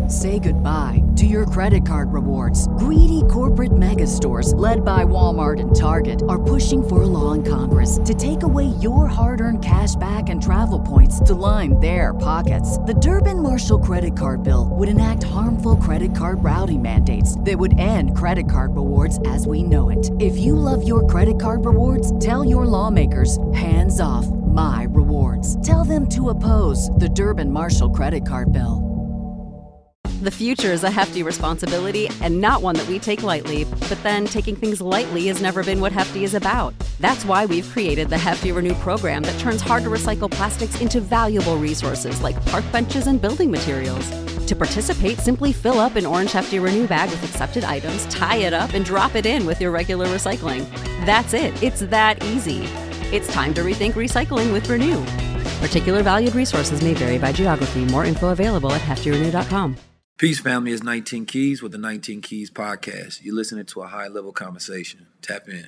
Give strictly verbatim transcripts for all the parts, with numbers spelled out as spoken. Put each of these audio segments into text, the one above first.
Say goodbye to your credit card rewards. Greedy corporate mega stores, led by Walmart and Target, are pushing for a law in Congress to take away your hard-earned cash back and travel points to line their pockets. The Durbin-Marshall credit card bill would enact harmful credit card routing mandates that would end credit card rewards as we know it. If you love your credit card rewards, tell your lawmakers, hands off my rewards. Tell them to oppose the Durbin-Marshall credit card bill. The future is a hefty responsibility and not one that we take lightly. But then taking things lightly has never been what Hefty is about. That's why we've created the Hefty Renew program that turns hard-to-recycle plastics into valuable resources like park benches and building materials. To participate, simply fill up an orange Hefty Renew bag with accepted items, tie it up, and drop it in with your regular recycling. That's it. It's that easy. It's time to rethink recycling with Renew. Particular valued resources may vary by geography. More info available at hefty renew dot com. Peace, family. It's nineteen Keys with the nineteen Keys podcast. You're listening to a high-level conversation. Tap in.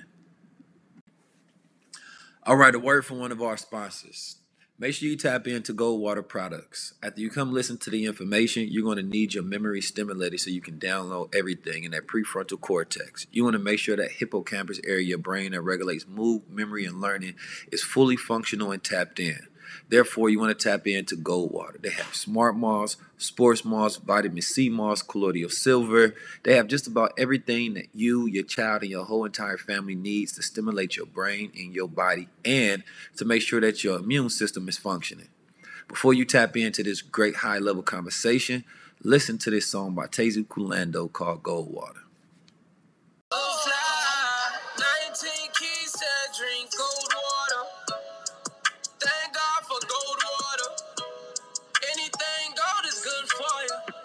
All right, a word from one of our sponsors. Make sure you tap into Goldwater products. After you come listen to the information, you're going to need your memory stimulated so you can download everything in that prefrontal cortex. You want to make sure that hippocampus area of your brain that regulates mood, memory, and learning is fully functional and tapped in. Therefore, you want to tap into Goldwater. They have Smart Moss, Sports Moss, Vitamin C Moss, Colloidal Silver. They have just about everything that you, your child, and your whole entire family needs to stimulate your brain and your body and to make sure that your immune system is functioning. Before you tap into this great high-level conversation, listen to this song by Tezu Kulando called Goldwater. nineteen Keys said drink gold water. Thank God for gold water. Anything gold is good for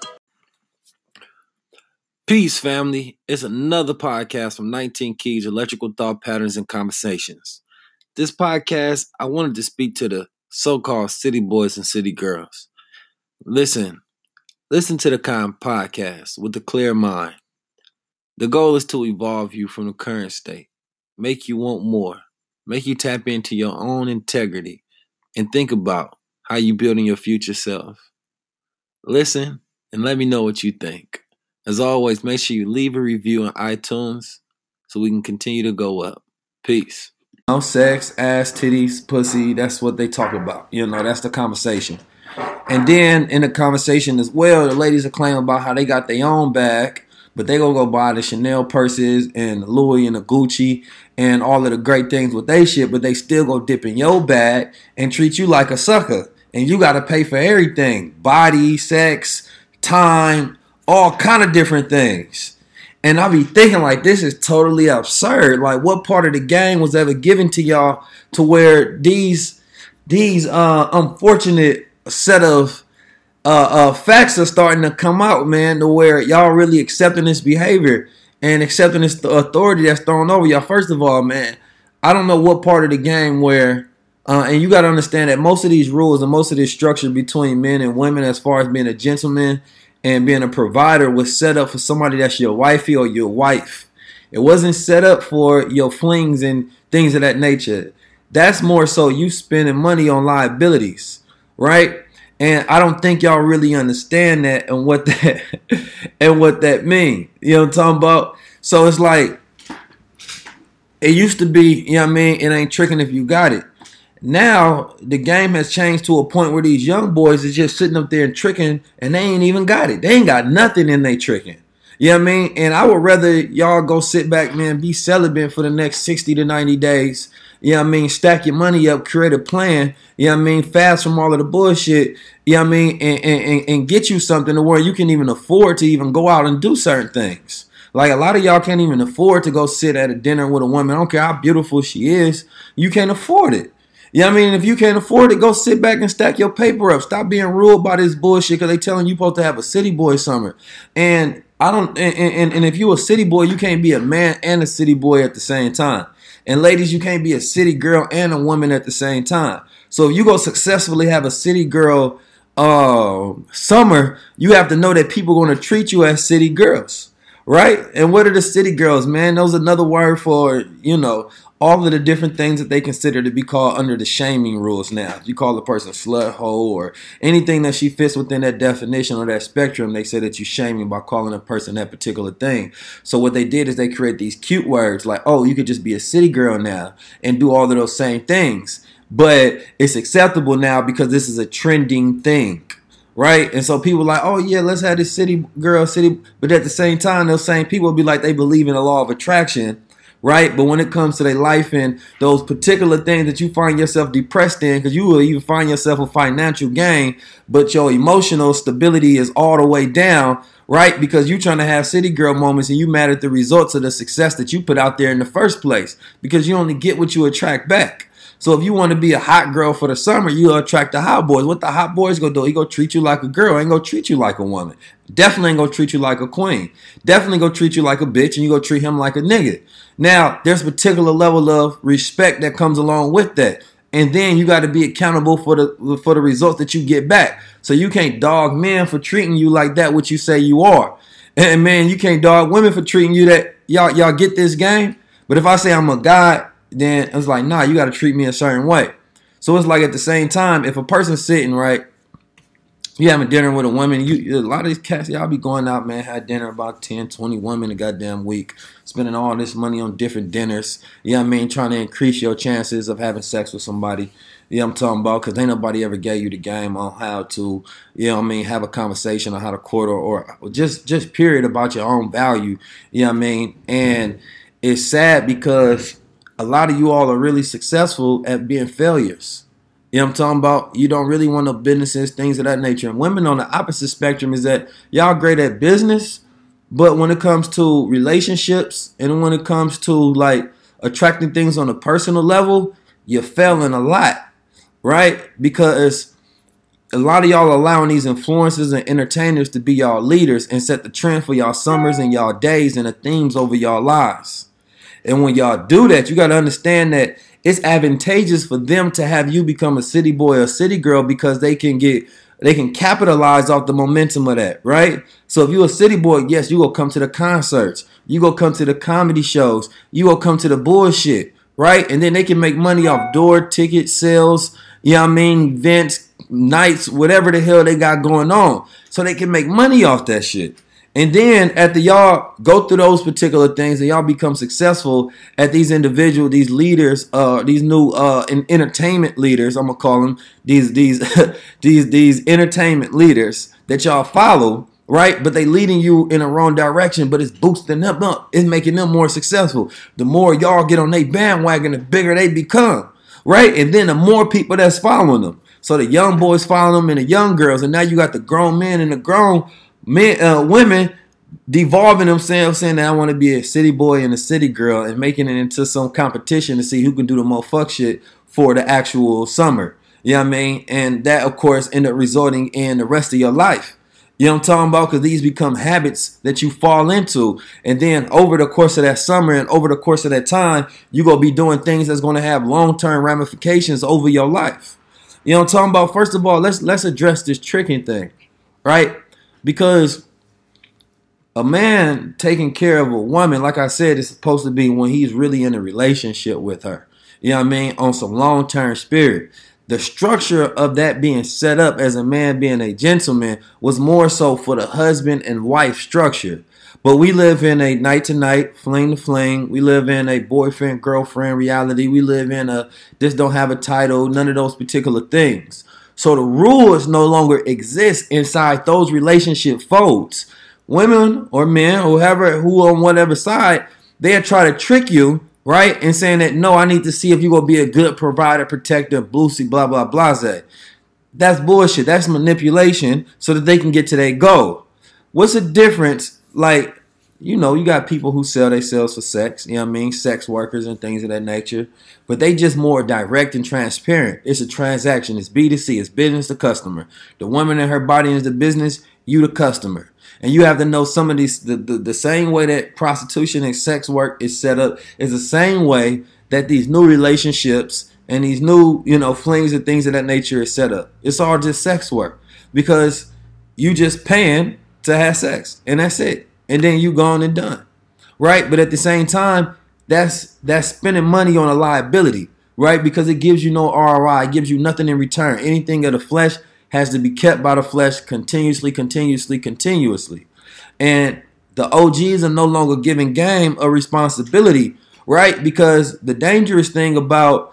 you. Peace, family. It's another podcast from nineteen Keys, Electrical Thought Patterns and Conversations. This podcast, I wanted to speak to the so-called city boys and city girls. Listen, listen to the kind podcast with a clear mind. The goal is to evolve you from the current state, make you want more, make you tap into your own integrity, and think about how you're building your future self. Listen and let me know what you think. As always, make sure you leave a review on iTunes so we can continue to go up. Peace. No sex, ass, titties, pussy, that's what they talk about. You know, that's the conversation. And then in the conversation as well, the ladies are claiming about how they got their own bag, but they gonna go buy the Chanel purses and the Louis and the Gucci and all of the great things with they shit, but they still go dip in your bag and treat you like a sucker. And you gotta pay for everything. Body, sex, time, all kind of different things. And I be thinking like this is totally absurd. Like what part of the game was ever given to y'all to where these these uh, unfortunate set of uh, uh, facts are starting to come out, man, to where y'all really accepting this behavior and accepting this authority that's thrown over y'all. First of all, man, I don't know what part of the game where, uh, and you got to understand that most of these rules and most of this structure between men and women as far as being a gentleman and being a provider was set up for somebody that's your wifey or your wife. It wasn't set up for your flings and things of that nature. That's more so you spending money on liabilities, right? And I don't think y'all really understand that and what that and what that mean. You know what I'm talking about? So it's like it used to be, you know what I mean? It ain't tricking if you got it. Now, the game has changed to a point where these young boys is just sitting up there and tricking, and they ain't even got it. They ain't got nothing in they tricking. You know what I mean? And I would rather y'all go sit back, man, be celibate for the next sixty to ninety days. You know what I mean? Stack your money up, create a plan. You know what I mean? Fast from all of the bullshit. You know what I mean? And, and, and get you something to where you can even afford to even go out and do certain things. Like a lot of y'all can't even afford to go sit at a dinner with a woman. I don't care how beautiful she is. You can't afford it. You know what I mean? If you can't afford it, go sit back and stack your paper up. Stop being ruled by this bullshit because they telling you supposed to have a city boy summer. And I don't. And, and, and if you a city boy, you can't be a man and a city boy at the same time. And ladies, you can't be a city girl and a woman at the same time. So if you go successfully have a city girl uh, summer, you have to know that people are going to treat you as city girls. Right? And what are the city girls, man? Those are another word for, you know, all of the different things that they consider to be called under the shaming rules now. If you call a person slut, hoe, or anything that she fits within that definition or that spectrum, they say that you're shaming by calling a person that particular thing. So what they did is they create these cute words like, oh, you could just be a city girl now and do all of those same things. But it's acceptable now because this is a trending thing. Right? And so people are like, oh, yeah, let's have this city girl, city. But at the same time, those same people be like, they believe in the law of attraction. Right? But when it comes to their life and those particular things that you find yourself depressed in, because you will even find yourself a financial gain, but your emotional stability is all the way down, right? Because you're trying to have city girl moments and you mad at the results of the success that you put out there in the first place, because you only get what you attract back. So if you want to be a hot girl for the summer, you'll attract the hot boys. What the hot boys gonna do? He gonna treat you like a girl. Ain't gonna treat you like a woman. Definitely ain't gonna treat you like a queen. Definitely gonna treat you like a bitch, and you gonna treat him like a nigga. Now, there's a particular level of respect that comes along with that. And then you got to be accountable for the for the results that you get back. So you can't dog men for treating you like that, what you say you are. And man, you can't dog women for treating you that. Y'all, y'all get this game? But if I say I'm a guy, then it's like, nah, you got to treat me a certain way. So it's like at the same time, if a person's sitting, right, you having dinner with a woman, you a lot of these cats, y'all be going out, man, had dinner about ten, twenty women a goddamn week, spending all this money on different dinners, you know what I mean, trying to increase your chances of having sex with somebody. You know what I'm talking about? Because ain't nobody ever gave you the game on how to, you know what I mean, have a conversation on how to court or, or just, just period about your own value, you know what I mean? And it's sad because a lot of you all are really successful at being failures. You know what I'm talking about? You don't really want no businesses, things of that nature. And women on the opposite spectrum is that y'all great at business, but when it comes to relationships and when it comes to like attracting things on a personal level, you're failing a lot, right? Because a lot of y'all are allowing these influencers and entertainers to be y'all leaders and set the trend for y'all summers and y'all days and the themes over y'all lives. And when y'all do that, you got to understand that it's advantageous for them to have you become a city boy or city girl because they can get, they can capitalize off the momentum of that, right? So if you're a city boy, yes, you will come to the concerts, you go come to the comedy shows, you will come to the bullshit, right? And then they can make money off door ticket sales, you know what I mean, events, nights, whatever the hell they got going on. So they can make money off that shit. And then after y'all go through those particular things and y'all become successful at these individual, these leaders, uh, these new uh, entertainment leaders, I'm gonna call them these these these these entertainment leaders that y'all follow, right? But they leading you in the wrong direction, but it's boosting them up, it's making them more successful. The more y'all get on their bandwagon, the bigger they become, right? And then the more people that's following them. So the young boys follow them and the young girls, and now you got the grown men and the grown men, uh, women devolving themselves, saying that I want to be a city boy and a city girl and making it into some competition to see who can do the most fuck shit for the actual summer. You know what I mean? And that, of course, end up resulting in the rest of your life. You know what I'm talking about? Because these become habits that you fall into. And then over the course of that summer and over the course of that time, you're going to be doing things that's going to have long-term ramifications over your life. You know what I'm talking about? First of all, let's let's address this tricking thing, right? Because a man taking care of a woman, like I said, is supposed to be when he's really in a relationship with her. You know what I mean? On some long-term spirit. The structure of that being set up as a man being a gentleman was more so for the husband and wife structure. But we live in a night-to-night, fling-to-fling. We live in a boyfriend-girlfriend reality. We live in a this don't have a title, none of those particular things. So the rules no longer exist inside those relationship folds. Women or men, whoever, who on whatever side, they'll try to trick you, right? And saying that, no, I need to see if you're going to be a good provider, protector, boosty, blah, blah, blah. That's bullshit. That's manipulation so that they can get to their goal. What's the difference? Like, you know, you got people who sell themselves for sex, you know what I mean? Sex workers and things of that nature. But they just more direct and transparent. It's a transaction. It's B two C. It's business to customer. The woman and her body is the business. You the customer. And you have to know some of these, the, the, the same way that prostitution and sex work is set up is the same way that these new relationships and these new, you know, flings and things of that nature is set up. It's all just sex work because you just paying to have sex and that's it. And then you gone and done, right? But at the same time, that's that's spending money on a liability, right? Because it gives you no R O I, it gives you nothing in return. Anything of the flesh has to be kept by the flesh continuously, continuously, continuously. And the O Gs are no longer giving game a responsibility, right? Because the dangerous thing about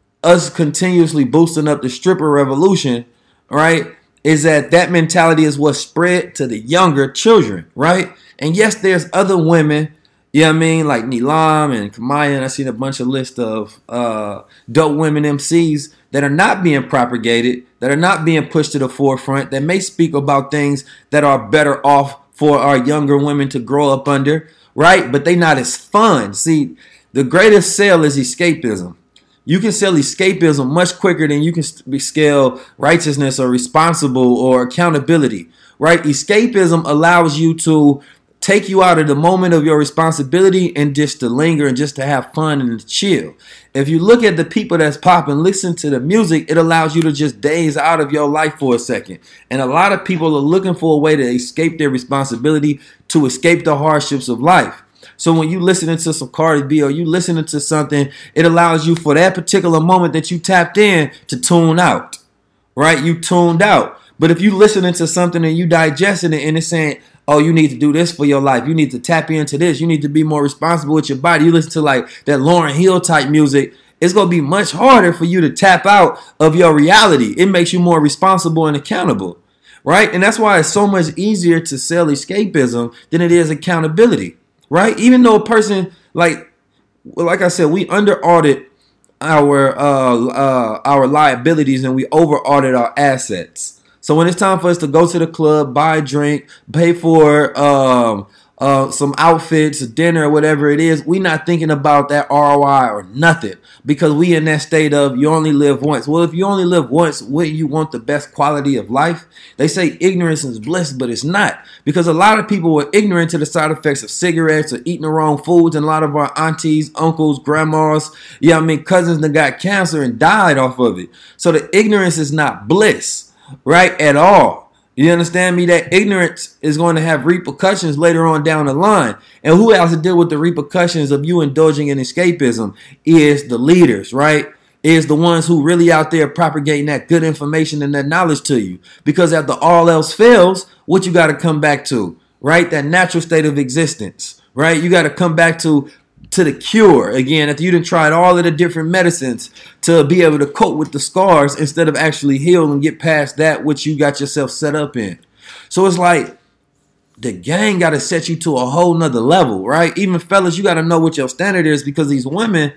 us continuously boosting up the stripper revolution, right, is that that mentality is what's spread to the younger children, right? And yes, there's other women, you know what I mean, like Nilam and Kamaya, and I've seen a bunch of lists of uh, dope women M Cs that are not being propagated, that are not being pushed to the forefront, that may speak about things that are better off for our younger women to grow up under, right? But they not as fun. See, the greatest sale is escapism. You can sell escapism much quicker than you can scale righteousness or responsible or accountability, right? Escapism allows you to take you out of the moment of your responsibility and just to linger and just to have fun and to chill. If you look at the people that's popping, listen to the music, it allows you to just daze out of your life for a second. And a lot of people are looking for a way to escape their responsibility, to escape the hardships of life. So when you listening to some Cardi B or you listening to something, it allows you for that particular moment that you tapped in to tune out, right? You tuned out. But if you listening to something and you digesting it and it's saying, oh, you need to do this for your life, you need to tap into this, you need to be more responsible with your body, you listen to like that Lauryn Hill type music, it's going to be much harder for you to tap out of your reality. It makes you more responsible and accountable, right? And that's why it's so much easier to sell escapism than it is accountability, right? Even though a person, like, well, like I said, we under audit our uh, uh, our liabilities and we over audit our assets. So when it's time for us to go to the club, buy a drink, pay for um, uh, some outfits, dinner, whatever it is, we not thinking about that R O I or nothing because we in that state of you only live once. Well, if you only live once, wouldn't you want the best quality of life? They say ignorance is bliss, but it's not, because a lot of people were ignorant to the side effects of cigarettes or eating the wrong foods, and a lot of our aunties, uncles, grandmas, yeah, I mean cousins that got cancer and died off of it. So the ignorance is not bliss. Right, at all. You understand me? That ignorance is going to have repercussions later on down the line. And who has to deal with the repercussions of you indulging in escapism is the leaders, right? Is the ones who really out there propagating that good information and that knowledge to you. Because after all else fails, what you got to come back to, right? That natural state of existence, right? You got to come back to to the cure again after you done tried all of the different medicines to be able to cope with the scars instead of actually heal and get past that which you got yourself set up in. So it's like the gang got to set you to a whole nother level, right? Even fellas, you got to know what your standard is, because these women,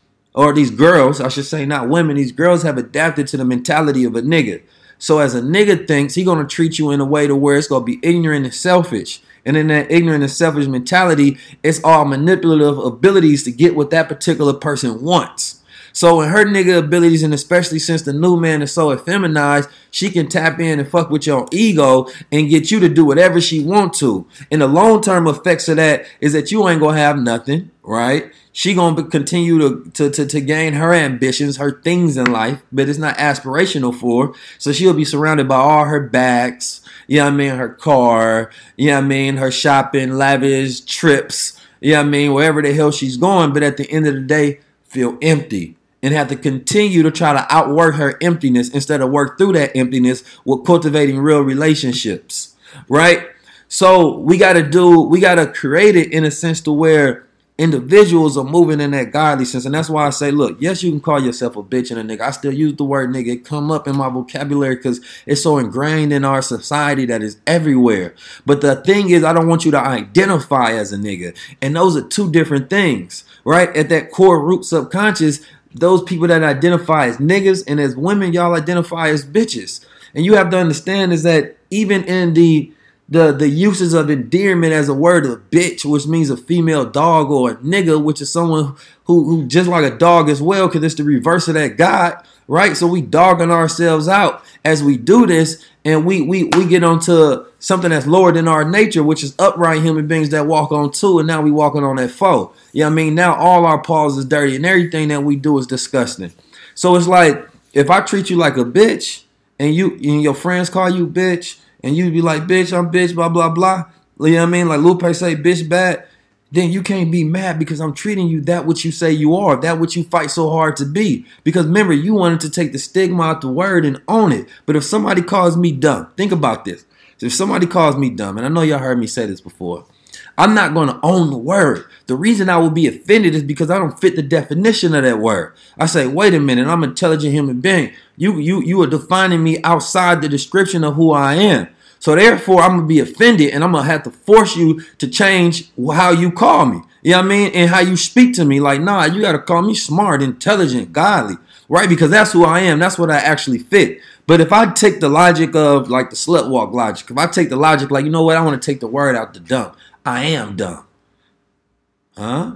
or these girls, I should say, not women, these girls have adapted to the mentality of a nigga. So as a nigga thinks, he going to treat you in a way to where it's going to be ignorant and selfish. And in that ignorant and selfish mentality, it's all manipulative abilities to get what that particular person wants. So in her nigga abilities, and especially since the new man is so effeminized, she can tap in and fuck with your ego and get you to do whatever she want to. And the long-term effects of that is that you ain't going to have nothing, right? She going to continue to, to, to, to gain her ambitions, her things in life, but it's not aspirational for her. So she'll be surrounded by all her bags, you know what I mean, her car, you know what I mean, her shopping, lavish trips, you know what I mean, wherever the hell she's going. But at the end of the day, feel empty and have to continue to try to outwork her emptiness instead of work through that emptiness with cultivating real relationships, right? So we got to do, we got to create it in a sense to where individuals are moving in that godly sense. And that's why I say, look, yes, you can call yourself a bitch and a nigga. I still use the word nigga. It come up in my vocabulary because it's so ingrained in our society that is everywhere. But the thing is, I don't want you to identify as a nigga. And those are two different things, right? At that core root subconscious, those people that identify as niggas and as women, y'all identify as bitches. And you have to understand is that even in the The the uses of endearment as a word of bitch, which means a female dog, or a nigga, which is someone who, who just like a dog as well, because it's the reverse of that God, right? So we dogging ourselves out as we do this, and we we we get onto something that's lower than our nature, which is upright human beings that walk on two, and now we walking on that four. You know what I mean? Now all our paws is dirty, and everything that we do is disgusting. So it's like, if I treat you like a bitch, and you and your friends call you bitch, and you be like, bitch, I'm bitch, blah, blah, blah. You know what I mean? Like Lupe say, bitch bad. then you can't be mad because I'm treating you that what you say you are, that what you fight so hard to be. Because remember, you wanted to take the stigma out the word and own it. But if somebody calls me dumb, think about this. If somebody calls me dumb, and I know y'all heard me say this before, I'm not going to own the word. The reason I will be offended is because I don't fit the definition of that word. I say, wait a minute, I'm an intelligent human being. You, you, you are defining me outside the description of who I am. So therefore, I'm going to be offended, and I'm going to have to force you to change how you call me. You know what I mean? And how you speak to me. Like, nah, you got to call me smart, intelligent, godly, right? Because that's who I am. That's what I actually fit. But if I take the logic of like the slut walk logic, if I take the logic like, you know what, I want to take the word out the dumb. I am dumb. Huh?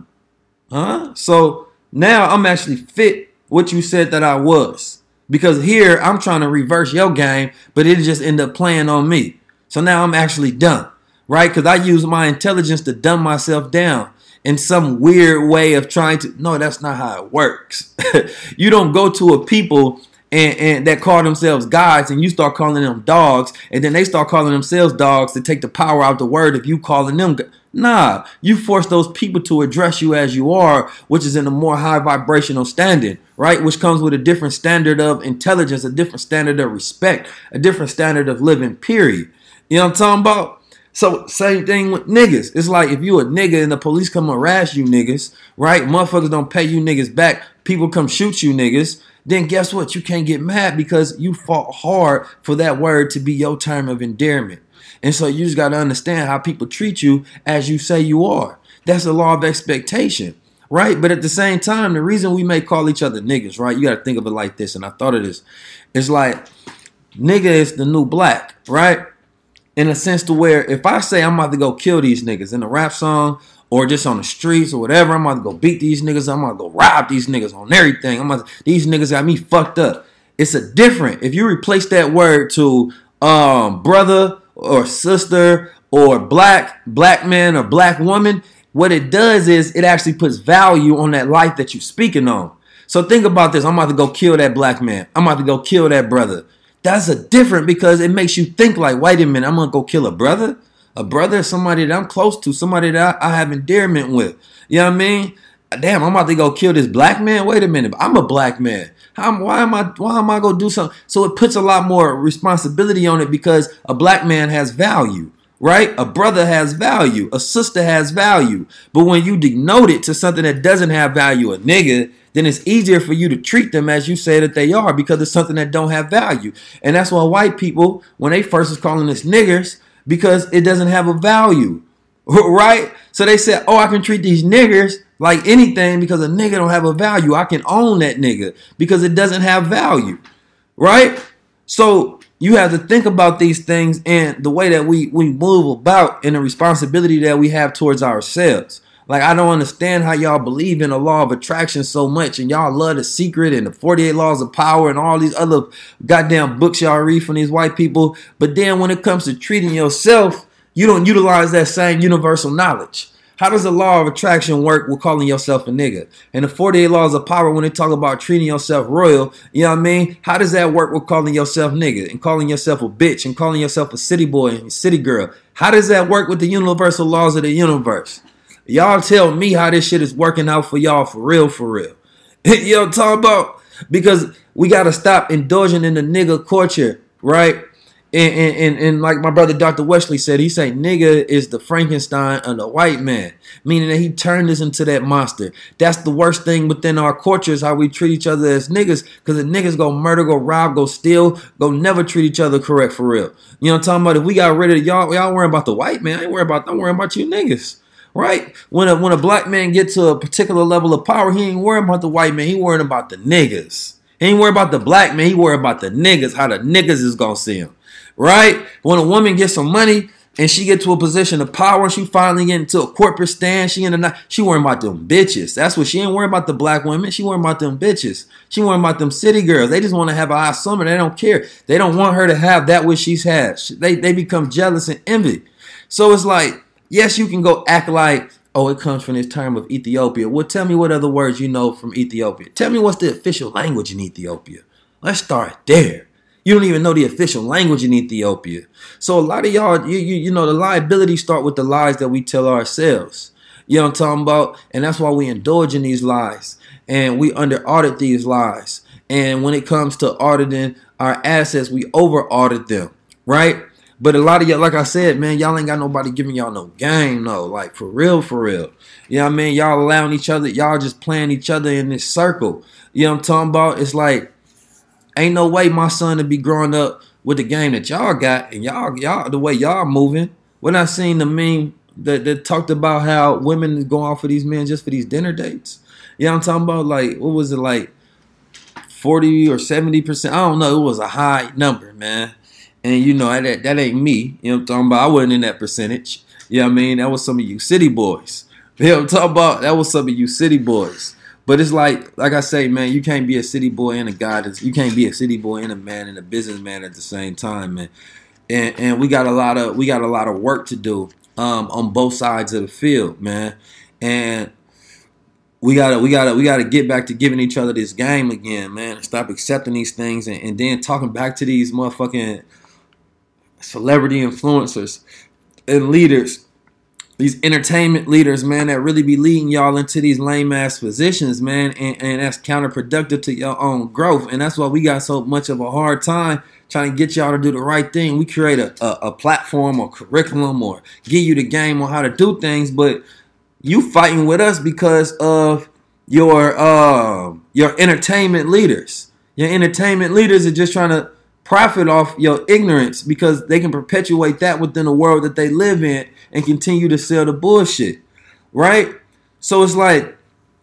Huh? So now I'm actually fit what you said that I was. Because here I'm trying to reverse your game, but it just ended up playing on me. So now I'm actually dumb, right? Because I use my intelligence to dumb myself down in some weird way of trying to. No, that's not how it works. You don't go to a people and, and that call themselves gods and you start calling them dogs, and then they start calling themselves dogs to take the power out the word of you calling them. Nah, you force those people to address you as you are, which is in a more high vibrational standard, right? Which comes with a different standard of intelligence, a different standard of respect, a different standard of living, period. You know what I'm talking about? So same thing with niggas. It's like if you a nigga and the police come harass you niggas, right? Motherfuckers don't pay you niggas back. People come shoot you niggas. Then guess what? You can't get mad because you fought hard for that word to be your term of endearment. And so you just got to understand how people treat you as you say you are. That's the law of expectation, right? But at the same time, the reason we may call each other niggas, right? You got to think of it like this. And I thought of this. It's like nigga is the new black, right? In a sense to where if I say I'm about to go kill these niggas in a rap song or just on the streets or whatever, I'm about to go beat these niggas. I'm about to go rob these niggas on everything. I'm about to, these niggas got me fucked up. It's a different. If you replace that word to um, brother or sister or black, black man or black woman, what it does is it actually puts value on that life that you're speaking on. So think about this. I'm about to go kill that black man. I'm about to go kill that brother. That's a different because it makes you think like, wait a minute, I'm going to go kill a brother? A brother is somebody that I'm close to, somebody that I, I have endearment with. You know what I mean? Damn, I'm about to go kill this black man? Wait a minute, I'm a black man. How, why am I why am I going to do something? So it puts a lot more responsibility on it because a black man has value, right? A brother has value. A sister has value. But when you denote it to something that doesn't have value, a nigga, then it's easier for you to treat them as you say that they are because it's something that don't have value. And that's why white people, when they first was calling us niggers, because it doesn't have a value, right? So they said, oh, I can treat these niggers like anything because a nigga don't have a value. I can own that nigga because it doesn't have value, right? So you have to think about these things and the way that we, we move about and the responsibility that we have towards ourselves. Like, I don't understand how y'all believe in the law of attraction so much and y'all love The Secret and the forty-eight Laws of Power and all these other goddamn books y'all read from these white people. But then when it comes to treating yourself, you don't utilize that same universal knowledge. How does the law of attraction work with calling yourself a nigga? And the forty-eight Laws of Power, when they talk about treating yourself royal, you know what I mean? How does that work with calling yourself nigga and calling yourself a bitch and calling yourself a city boy and city girl? How does that work with the universal laws of the universe? Y'all tell me how this shit is working out for y'all for real, for real. You know what I'm talking about? Because we got to stop indulging in the nigga culture, right? And, and, and, and like my brother Doctor Wesley said, he said nigga is the Frankenstein of the white man, meaning that he turned us into that monster. That's the worst thing within our culture is how we treat each other as niggas, because the niggas go murder, go rob, go steal, go never treat each other correct for real. You know what I'm talking about? If we got rid of y'all, y'all worrying about the white man, I ain't worrying about, I'm worrying about you niggas. Right? When a when a black man gets to a particular level of power, he ain't worrying about the white man. He worrying about the niggas. He ain't worried about the black man. He worried about the niggas, how the niggas is going to see him. Right? When a woman gets some money and she get to a position of power, she finally get into a corporate stand, she in a, she worrying about them bitches. That's what she ain't worrying about the black women. She worrying about them bitches. She worrying about them city girls. They just want to have a hot summer. They don't care. They don't want her to have that which she's had. They, they become jealous and envy. So it's like, yes, you can go act like, oh, it comes from this term of Ethiopia. Well, tell me what other words you know from Ethiopia. Tell me what's the official language in Ethiopia. Let's start there. You don't even know the official language in Ethiopia. So a lot of y'all, you, you, you know, the liabilities start with the lies that we tell ourselves. You know what I'm talking about? And that's why we indulge in these lies. And we under audit these lies. And when it comes to auditing our assets, we over audit them, right? But a lot of y'all, like I said, man, y'all ain't got nobody giving y'all no game, no. Like, for real, for real. You know what I mean? Y'all allowing each other, y'all just playing each other in this circle. You know what I'm talking about? It's like, ain't no way my son to be growing up with the game that y'all got, and y'all, y'all, the way y'all moving. When I seen the meme that, that talked about how women go off for these men just for these dinner dates. You know what I'm talking about? Like, what was it, like forty or seventy percent? I don't know. It was a high number, man. And, you know, that, that ain't me. You know what I'm talking about? I wasn't in that percentage. You know what I mean? That was some of you city boys. You know what I'm talking about? That was some of you city boys. But it's like, like I say, man, you can't be a city boy and a guy. You can't be a city boy and a man and a businessman at the same time, man. And and we got a lot of we got a lot of work to do um, on both sides of the field, man. And we gotta we gotta we gotta get back to giving each other this game again, man. Stop accepting these things and, and then talking back to these motherfucking celebrity influencers and leaders, these entertainment leaders, man, that really be leading y'all into these lame ass positions, man, and, and that's counterproductive to your own growth. And that's why we got so much of a hard time trying to get y'all to do the right thing. We create a, a, a platform or curriculum or give you the game on how to do things, but you fighting with us because of your uh, your entertainment leaders. Your entertainment leaders are just trying to profit off your ignorance because they can perpetuate that within the world that they live in and continue to sell the bullshit, right? So it's like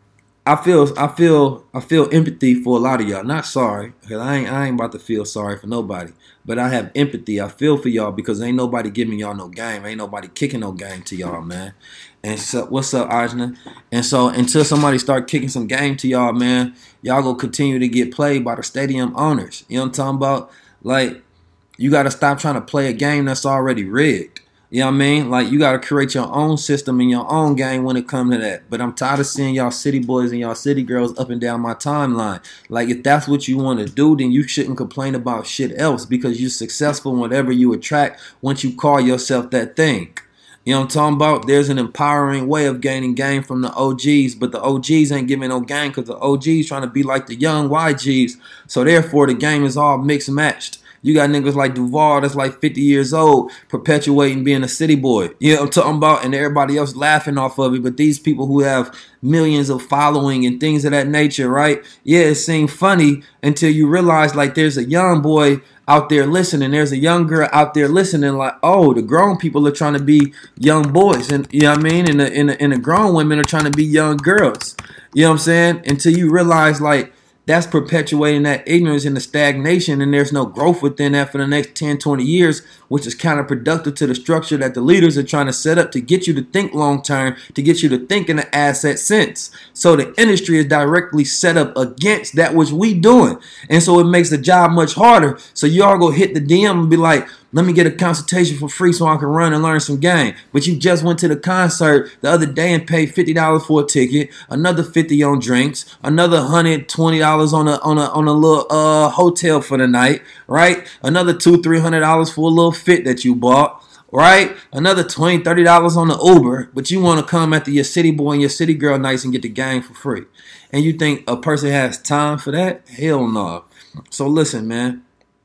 I feel, I feel, I feel empathy for a lot of y'all. Not sorry, because I ain't, I ain't about to feel sorry for nobody. But I have empathy. I feel for y'all because ain't nobody giving y'all no game. Ain't nobody kicking no game to y'all, man. And so, what's up, Ajna? And so, until somebody start kicking some game to y'all, man, y'all gonna continue to get played by the stadium owners. You know what I'm talking about? Like, you got to stop trying to play a game that's already rigged. You know what I mean? Like, you got to create your own system and your own game when it comes to that. But I'm tired of seeing y'all city boys and y'all city girls up and down my timeline. Like, if that's what you want to do, then you shouldn't complain about shit else because you're successful in whatever you attract once you call yourself that thing. You know what I'm talking about? There's an empowering way of gaining game from the O Gs, but the O Gs ain't giving no game because the O Gs trying to be like the young Y Gs. So therefore, the game is all mixed matched. You got niggas like Duval that's like fifty years old perpetuating being a city boy. You know what I'm talking about? And everybody else laughing off of it. But these people who have millions of following and things of that nature, right? Yeah, it seems funny until you realize like there's a young boy out there listening. There's a young girl out there listening like, oh, the grown people are trying to be young boys. And you know what I mean? And the, and the, and the grown women are trying to be young girls. You know what I'm saying? Until you realize like, that's perpetuating that ignorance and the stagnation, and there's no growth within that for the next ten, twenty years, which is counterproductive to the structure that the leaders are trying to set up to get you to think long term, to get you to think in the asset sense. So the industry is directly set up against that which we doing. And so it makes the job much harder. So y'all go hit the D M and be like, let me get a consultation for free so I can run and learn some game. But you just went to the concert the other day and paid fifty dollars for a ticket, another fifty dollars on drinks, another one hundred twenty dollars on a on a on a little uh hotel for the night, right? Another two hundred, three hundred dollars for a little fit that you bought, right? Another twenty dollars, thirty dollars on the Uber, but you want to come after your city boy and your city girl nights and get the game for free. And you think a person has time for that? Hell no. So listen, man.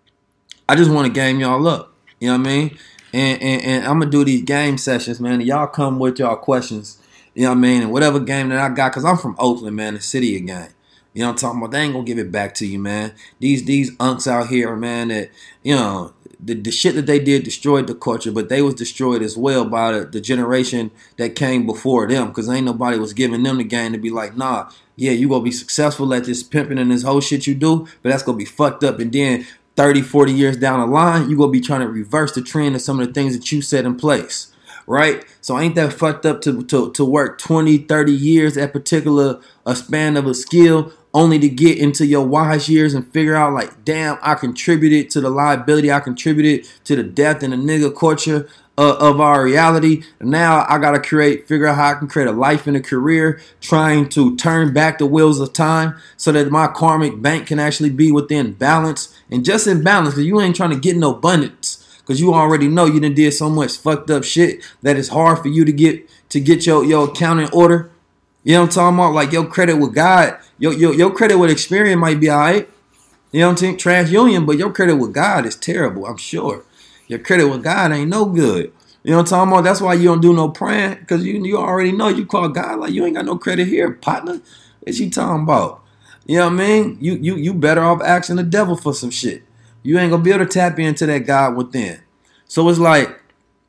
I just want to game y'all up. You know what I mean? And, and and I'm going to do these game sessions, man. And y'all come with y'all questions. You know what I mean? And whatever game that I got, because I'm from Oakland, man, the city of game. You know what I'm talking about? They ain't going to give it back to you, man. These these unks out here, man, that, you know, the, the shit that they did destroyed the culture, but they was destroyed as well by the, the generation that came before them, because ain't nobody was giving them the game to be like, nah, yeah, you going to be successful at this pimping and this whole shit you do, but that's going to be fucked up. And then thirty, forty years down the line, you're going to be trying to reverse the trend of some of the things that you set in place, right? So ain't that fucked up to, to, to work twenty, thirty years at particular a span of a skill only to get into your wise years and figure out like, damn, I contributed to the liability, I contributed to the death and the nigga culture Uh, of our reality. Now I gotta create, figure out how I can create a life and a career, trying to turn back the wheels of time so that my karmic bank can actually be within balance and just in balance. Because you ain't trying to get no abundance. Because you already know you done did so much fucked up shit that it's hard for you to get to get your, your account in order. You know what I'm talking about? Like your credit with God, your, your, your credit with Experian might be all right. You know what I'm saying? TransUnion, but your credit with God is terrible, I'm sure. Your credit with God ain't no good. You know what I'm talking about? That's why you don't do no praying, because you, you already know you call God like you ain't got no credit here, partner. What you talking about? You know what I mean? You you you better off asking the devil for some shit. You ain't gonna be able to tap into that God within. So it's like,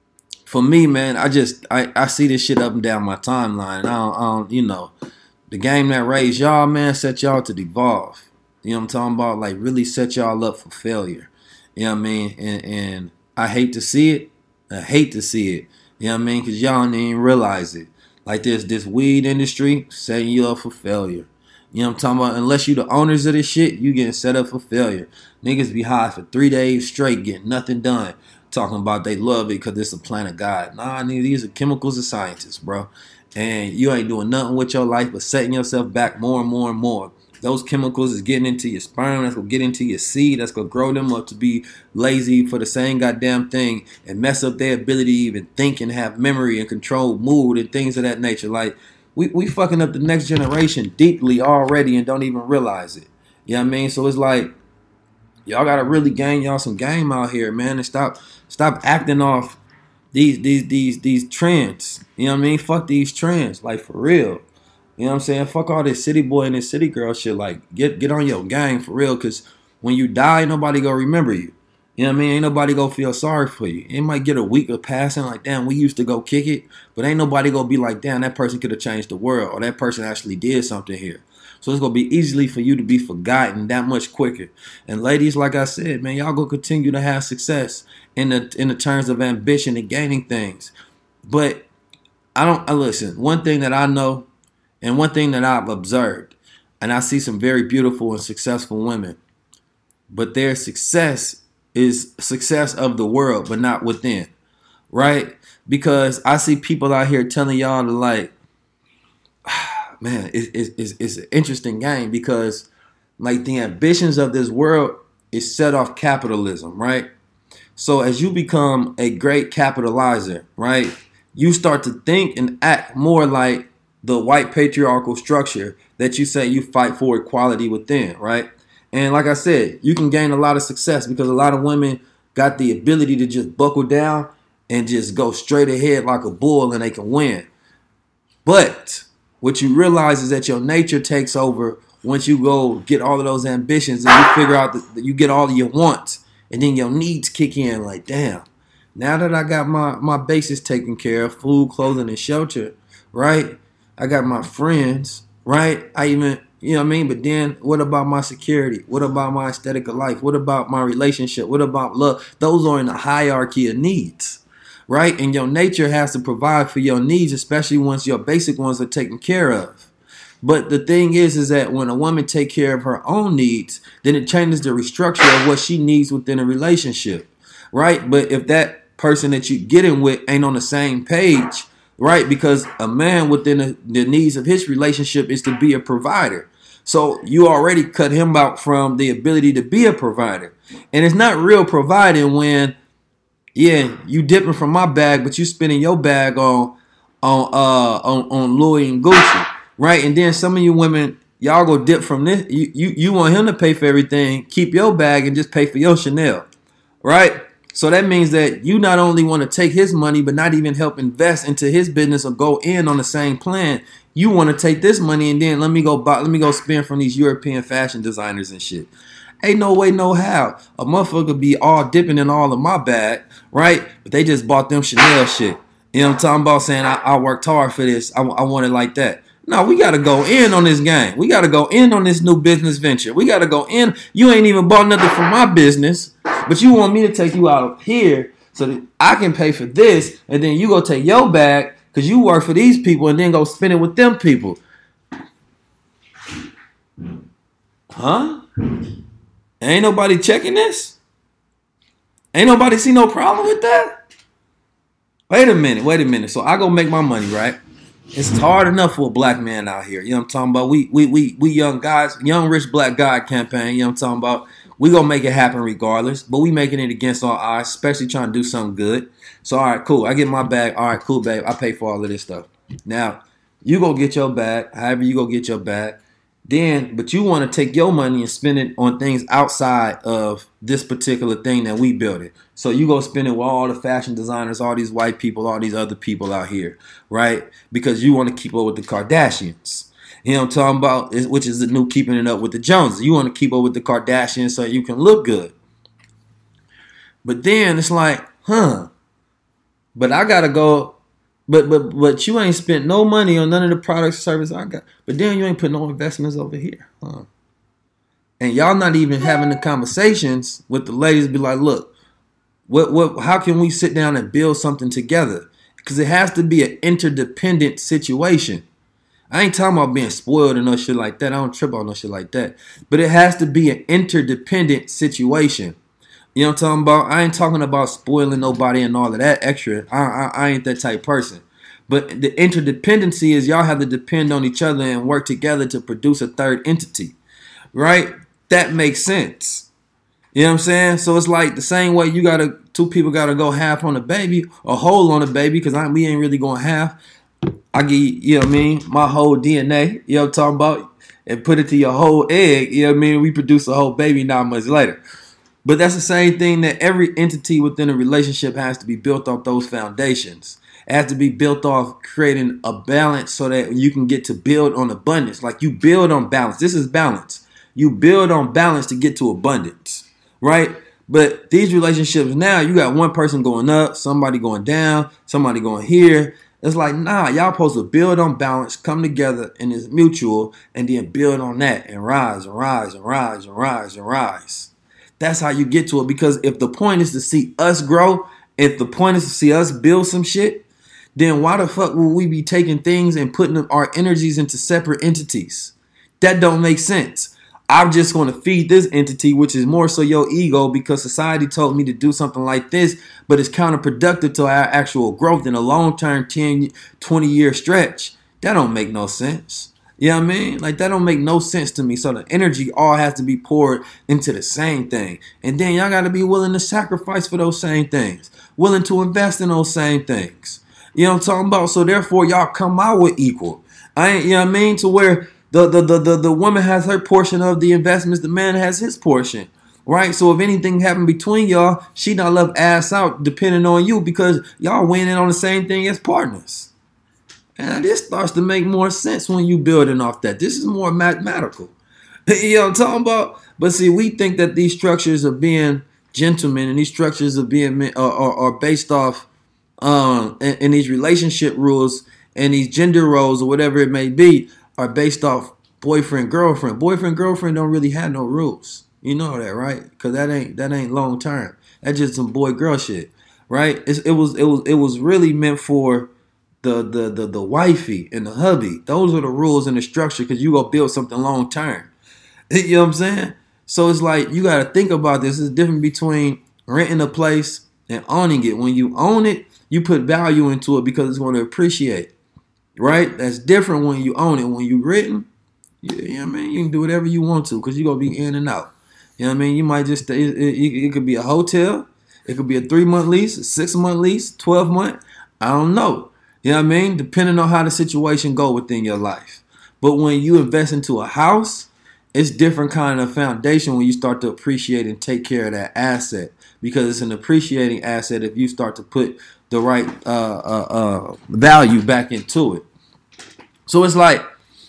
for me, man, I just I, I see this shit up and down my timeline. I don't, I don't, you know, the game that raised y'all, man, set y'all to devolve. You know what I'm talking about? Like really set y'all up for failure. You know what I mean? And and I hate to see it. I hate to see it. You know what I mean? Because y'all didn't even realize it. Like this this weed industry setting you up for failure. You know what I'm talking about? Unless you the owners of this shit, you getting set up for failure. Niggas be high for three days straight, getting nothing done. Talking about they love it because it's a plan of God. Nah, nigga, these are chemicals and scientists, bro. And you ain't doing nothing with your life but setting yourself back more and more and more. Those chemicals is getting into your sperm. That's going to get into your seed. That's going to grow them up to be lazy for the same goddamn thing and mess up their ability to even think and have memory and control mood and things of that nature. Like, we, we fucking up the next generation deeply already and don't even realize it. You know what I mean? So it's like, y'all got to really gain y'all some game out here, man, and stop stop acting off these, these, these, these trends. You know what I mean? Fuck these trends. Like, for real. You know what I'm saying? Fuck all this city boy and this city girl shit. Like, get get on your gang for real. Because when you die, ain't nobody gonna remember you. You know what I mean? Ain't nobody gonna feel sorry for you. It might get a week of passing. Like, damn, we used to go kick it. But ain't nobody gonna be like, damn, that person could have changed the world. Or that person actually did something here. So it's gonna be easily for you to be forgotten that much quicker. And ladies, like I said, man, y'all gonna continue to have success in the in the terms of ambition and gaining things. But I don't I listen, one thing that I know. And one thing that I've observed, and I see some very beautiful and successful women, but their success is success of the world, but not within, right? Because I see people out here telling y'all to like, man, it, it, it's, it's an interesting game because like the ambitions of this world is set off capitalism, right? So as you become a great capitalizer, right, you start to think and act more like the white patriarchal structure that you say you fight for equality within, right? And like I said, you can gain a lot of success because a lot of women got the ability to just buckle down and just go straight ahead like a bull and they can win. But what you realize is that your nature takes over once you go get all of those ambitions and you figure out that you get all of your wants and then your needs kick in like, damn, now that I got my, my bases taken care of, food, clothing, and shelter, right? I got my friends, right? I even, you know what I mean? But then what about my security? What about my aesthetic of life? What about my relationship? What about love? Those are in the hierarchy of needs, right? And your nature has to provide for your needs, especially once your basic ones are taken care of. But the thing is, is that when a woman take care of her own needs, then it changes the restructure of what she needs within a relationship, right? But if that person that you getting with ain't on the same page, right? Because a man within the, the needs of his relationship is to be a provider. So you already cut him out from the ability to be a provider. And it's not real providing when, yeah, you dipping from my bag, but you spending your bag on on uh on, on Louis and Gucci, right? And then some of you women, y'all go dip from this. You, you you want him to pay for everything, keep your bag and just pay for your Chanel, right? So that means that you not only want to take his money, but not even help invest into his business or go in on the same plan. You want to take this money and then let me go buy, let me go spend from these European fashion designers and shit. Ain't no way, no how. A motherfucker be all dipping in all of my bag, right? But they just bought them Chanel shit. You know what I'm talking about? Saying I, I worked hard for this. I, I want it like that. No, we got to go in on this game. We got to go in on this new business venture. We got to go in. You ain't even bought nothing for my business, but you want me to take you out of here so that I can pay for this, and then you go take your bag because you work for these people and then go spend it with them people. Huh? Ain't nobody checking this? Ain't nobody see no problem with that? Wait a minute, wait a minute. So I go make my money, right? It's hard enough for a black man out here. You know what I'm talking about? We we we we young guys, young rich black guy campaign. You know what I'm talking about? We gonna make it happen regardless, but we making it against all odds, especially trying to do something good. So, all right, cool. I get my bag. All right, cool, babe. I pay for all of this stuff. Now, you go get your bag, however you go get your bag. Then, but you want to take your money and spend it on things outside of this particular thing that we built it. So you go spend it with all the fashion designers, all these white people, all these other people out here, right? Because you want to keep up with the Kardashians. You know what I'm talking about? Which is the new keeping it up with the Joneses. You want to keep up with the Kardashians so you can look good. But then it's like, huh, but I got to go. But but but you ain't spent no money on none of the products or services I got. But then you ain't put no investments over here. Huh? And y'all not even having the conversations with the ladies. Be like, look, what what? How can we sit down and build something together? Because it has to be an interdependent situation. I ain't talking about being spoiled or no shit like that. I don't trip on no shit like that. But it has to be an interdependent situation. You know what I'm talking about? I ain't talking about spoiling nobody and all of that extra. I, I, I ain't that type person. But the interdependency is y'all have to depend on each other and work together to produce a third entity. Right? That makes sense. You know what I'm saying? So it's like the same way you gotta, two people gotta go half on a baby or whole on a baby, because we ain't really going half. I give you, you know what I mean, my whole D N A, you know what I'm talking about, and put it to your whole egg, you know what I mean? We produce a whole baby nine months later. But that's the same thing that every entity within a relationship has to be built off those foundations. It has to be built off creating a balance so that you can get to build on abundance. Like you build on balance. This is balance. You build on balance to get to abundance, right? But these relationships now, you got one person going up, somebody going down, somebody going here. It's like, nah, y'all supposed to build on balance, come together, and it's mutual, and then build on that and rise and rise and rise and rise and rise. That's how you get to it. Because if the point is to see us grow, if the point is to see us build some shit, then why the fuck will we be taking things and putting our energies into separate entities? That don't make sense. I'm just going to feed this entity, which is more so your ego, because society told me to do something like this, but it's counterproductive to our actual growth in a long-term ten, twenty year stretch. That don't make no sense. You know what I mean? Like, that don't make no sense to me. So the energy all has to be poured into the same thing. And then y'all got to be willing to sacrifice for those same things. Willing to invest in those same things. You know what I'm talking about? So therefore, y'all come out with equal. I ain't, you know what I mean? To where the, the, the, the, the woman has her portion of the investments, the man has his portion. Right? So if anything happened between y'all, she not left ass out depending on you, because y'all winning on the same thing as partners. And this starts to make more sense when you building off that. This is more mathematical. You know what I'm talking about? But see, we think that these structures of being gentlemen and these structures of being men are, are, are based off um, and, and these relationship rules and these gender roles or whatever it may be are based off boyfriend, girlfriend. Boyfriend, girlfriend don't really have no rules. You know that, right? Because that ain't that ain't long term. That's just some boy girl shit, right? It's, it was it was it was really meant for The, the the the wifey and the hubby. Those are the rules and the structure, because you go build something long term. You know what I'm saying? So it's like you got to think about this. It's different between renting a place and owning it. When you own it, you put value into it because it's going to appreciate. Right? That's different when you own it. When you renting, you, you know what I mean? You can do whatever you want to because you're going to be in and out. You know what I mean? You might just stay. It, it, it could be a hotel. It could be a three-month lease, a six-month lease, twelve-month. I don't know. You know what I mean? Depending on how the situation go within your life. But when you invest into a house, it's different kind of foundation when you start to appreciate and take care of that asset, because it's an appreciating asset if you start to put the right uh, uh, uh, value back into it. So it's like,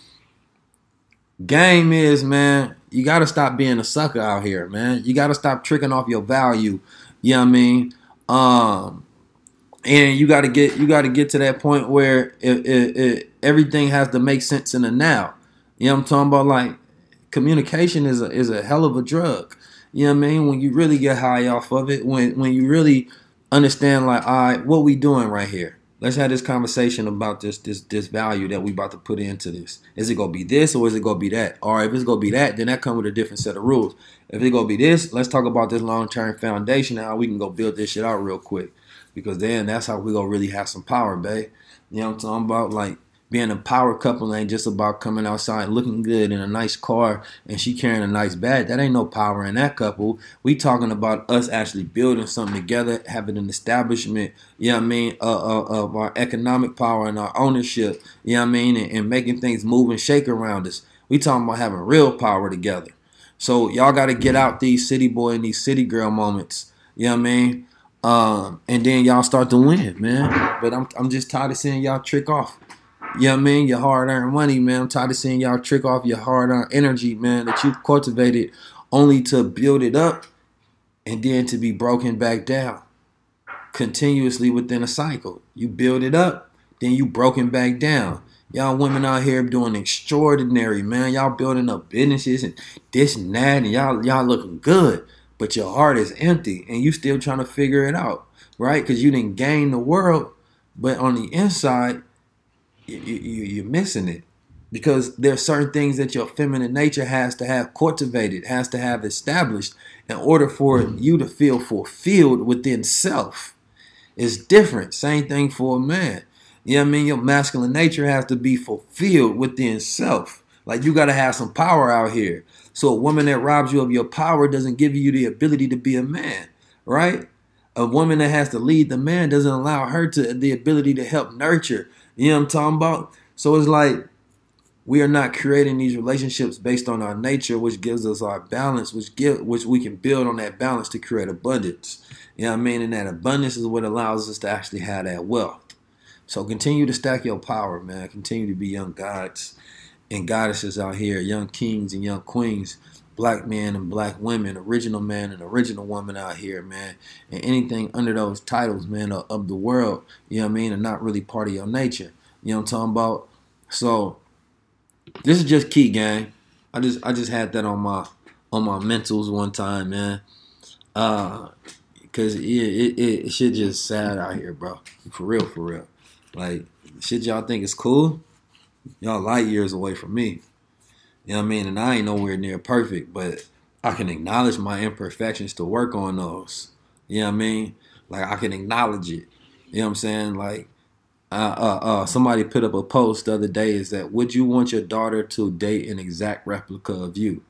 game is, man, you got to stop being a sucker out here, man. You got to stop tricking off your value. You know what I mean? Um... And you got to get you got to get to that point where it, it, it, everything has to make sense in the now. You know what I'm talking about? Like, communication is a is a hell of a drug. You know what I mean? When you really get high off of it, when when you really understand, like, all right, what we doing right here? Let's have this conversation about this this this value that we about to put into this. Is it gonna be this or is it gonna be that? Or if it's gonna be that, then that comes with a different set of rules. If it's gonna be this, let's talk about this long term foundation and how we can go build this shit out real quick. Because then that's how we gonna really have some power, babe. You know what I'm talking about? Like, Being a power couple ain't just about coming outside looking good in a nice car and she carrying a nice bag. That ain't no power in that couple. We talking about us actually building something together, having an establishment, you know what I mean, uh, uh, of our economic power and our ownership, you know what I mean, and, and making things move and shake around us. We talking about having real power together. So y'all got to get out these city boy and these city girl moments, you know what I mean, um, and then y'all start to win, man. But I'm I'm just tired of seeing y'all trick off. You know what I mean? Your hard-earned money, man. I'm tired of seeing y'all trick off your hard-earned energy, man, that you've cultivated only to build it up and then to be broken back down continuously within a cycle. You build it up, then you broken back down. Y'all women out here doing extraordinary, man. Y'all building up businesses and this and that, and y'all y'all looking good, but your heart is empty, and you still trying to figure it out, right? Because you didn't gain the world, but on the inside, You, you, you're missing it, because there are certain things that your feminine nature has to have cultivated, has to have established in order for you to feel fulfilled within self. It's different. Same thing for a man. You know what I mean? Your masculine nature has to be fulfilled within self. Like, you got to have some power out here. So a woman that robs you of your power doesn't give you the ability to be a man, right? A woman that has to lead the man doesn't allow her to the ability to help nurture. You know what I'm talking about? So it's like we are not creating these relationships based on our nature, which gives us our balance, which give, which we can build on that balance to create abundance. You know what I mean? And that abundance is what allows us to actually have that wealth. So continue to stack your power, man. Continue to be young gods and goddesses out here, young kings and young queens, black men and black women, original man and original woman out here, man. And anything under those titles, man, of, of the world, you know what I mean, are not really part of your nature. You know what I'm talking about? So this is just key, gang. I just I just had that on my on my mentals one time, man. Uh, cause it it, it, it shit just sad out here, bro. For real, for real. Like, shit y'all think is cool, y'all light years away from me. You know what I mean? And I ain't nowhere near perfect, but I can acknowledge my imperfections to work on those. You know what I mean? Like, I can acknowledge it. You know what I'm saying? Like, uh, uh, uh, somebody put up a post the other day, is that, would you want your daughter to date an exact replica of you?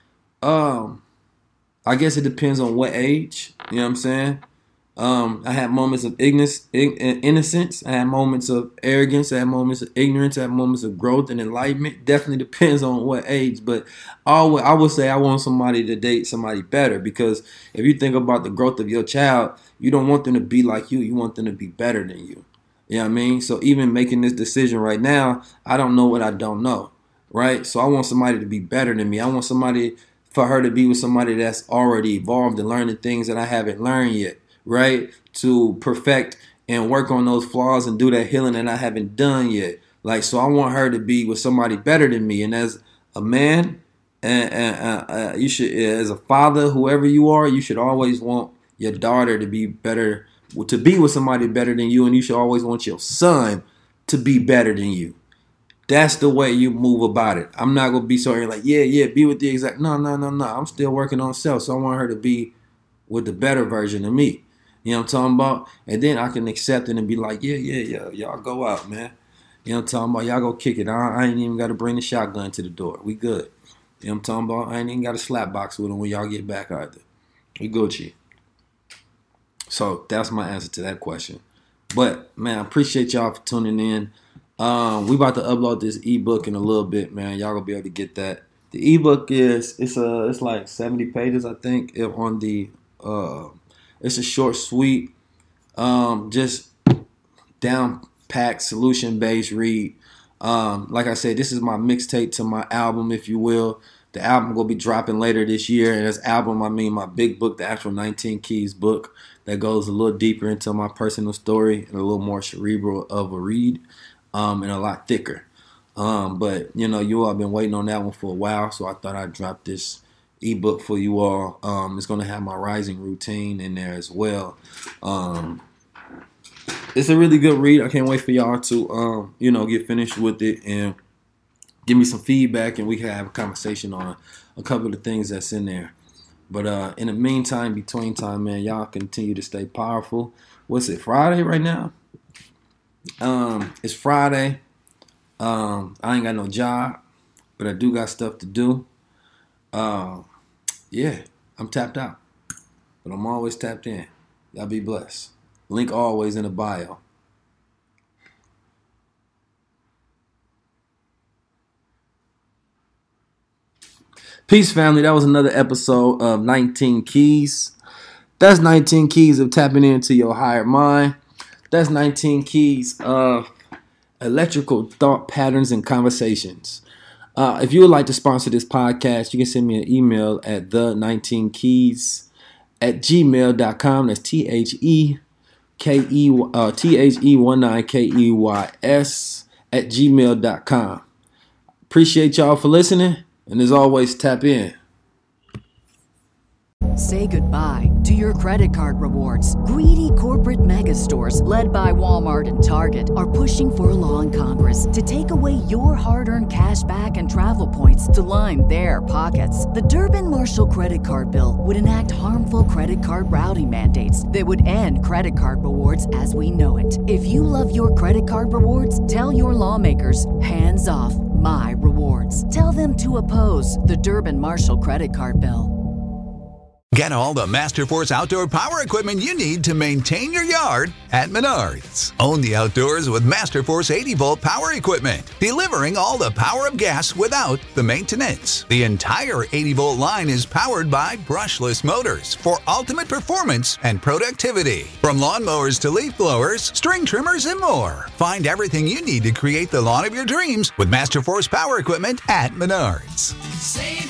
Um, I guess it depends on what age. You know what I'm saying? Um, I had moments of ignorance, innocence. I had moments of arrogance. I had moments of ignorance. I had moments of growth and enlightenment. Definitely depends on what age. But I would, I would say I want somebody to date somebody better, because if you think about the growth of your child, you don't want them to be like you. You want them to be better than you. You know what I mean? So even making this decision right now, I don't know what I don't know, right? So I want somebody to be better than me. I want somebody, for her to be with somebody that's already evolved and learning things that I haven't learned yet. Right? To perfect and work on those flaws and do that healing that I haven't done yet. Like, so I want her to be with somebody better than me. And as a man, and, and uh, you should, as a father, whoever you are, you should always want your daughter to be better, to be with somebody better than you. And you should always want your son to be better than you. That's the way you move about it. I'm not going to be so like, yeah, yeah, be with the exact. No, no, no, no. I'm still working on self. So I want her to be with the better version of me. You know what I'm talking about? And then I can accept it and be like, yeah, yeah, yeah, y'all go out, man. You know what I'm talking about? Y'all go kick it. I, I ain't even got to bring the shotgun to the door. We good. You know what I'm talking about? I ain't even got a slap box with them when y'all get back either. We Gucci. So that's my answer to that question. But, man, I appreciate y'all for tuning in. Um, we about to upload this ebook in a little bit, man. Y'all gonna be able to get that. The ebook is, it's a, it's like seventy pages, I think, on the, uh, it's a short, sweet, um, just down-packed, solution-based read. Um, like I said, this is my mixtape to my album, if you will. The album will be dropping later this year. And as album, I mean my big book, the actual nineteen Keys book, that goes a little deeper into my personal story and a little more cerebral of a read, um, and a lot thicker. Um, but, you know, you all have been waiting on that one for a while, so I thought I'd drop this ebook for you all. Um, it's going to have my rising routine in there as well. Um, it's a really good read. I can't wait for y'all to, um, you know, get finished with it and give me some feedback, and we can have a conversation on a couple of things that's in there. But uh, in the meantime, between time, man, y'all continue to stay powerful. What's it, Friday right now? Um, it's Friday. Um, I ain't got no job, but I do got stuff to do. Uh, yeah, I'm tapped out, but I'm always tapped in. Y'all be blessed. Link always in the bio. Peace, family. That was another episode of nineteen Keys. That's nineteen keys of tapping into your higher mind. That's nineteen keys of electrical thought patterns and conversations. Uh, if you would like to sponsor this podcast, you can send me an email at the nineteen keys at gmail dot com. That's T H E K E uh, T H E one nine K E Y S at gmail dot com. Appreciate y'all for listening. And as always, tap in. Say goodbye to your credit card rewards. Greedy corporate mega stores, led by Walmart and Target, are pushing for a law in Congress to take away your hard-earned cash back and travel points to line their pockets. The Durbin-Marshall credit card bill would enact harmful credit card routing mandates that would end credit card rewards as we know it. If you love your credit card rewards, tell your lawmakers, hands off my rewards. Tell them to oppose the Durbin-Marshall credit card bill. Get all the Masterforce outdoor power equipment you need to maintain your yard at Menards. Own the outdoors with Masterforce eighty volt power equipment, delivering all the power of gas without the maintenance. The entire eighty volt line is powered by brushless motors for ultimate performance and productivity. From lawnmowers to leaf blowers, string trimmers, and more. Find everything you need to create the lawn of your dreams with Masterforce power equipment at Menards. Save